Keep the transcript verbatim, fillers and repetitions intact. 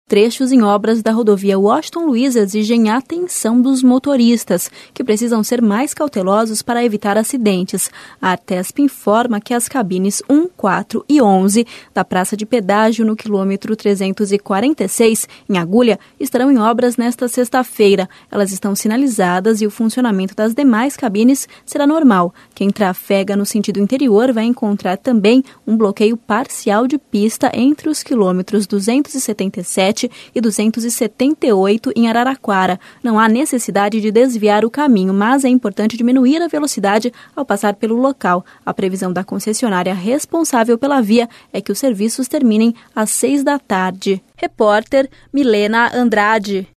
trechos em obras da rodovia Washington Luiz exigem a atenção dos motoristas, que precisam ser mais cautelosos para evitar acidentes. A Artesp informa que as cabines um, quatro e onze da praça de pedágio no quilômetro trezentos e quarenta e seis, em Agulha, estarão em obras nesta sexta-feira. Elas estão sinalizadas e o funcionamento das demais cabines será normal. Quem trafega no sentido interior vai encontrar também um bloqueio parcial de pista entre os quilômetros duzentos e setenta e sete e duzentos e setenta e oito em Araraquara. Não há necessidade de desviar o caminho, mas é importante diminuir a velocidade ao passar pelo local. A previsão da concessionária responsável pela via é que os serviços terminem às seis da tarde. Repórter Milena Andrade.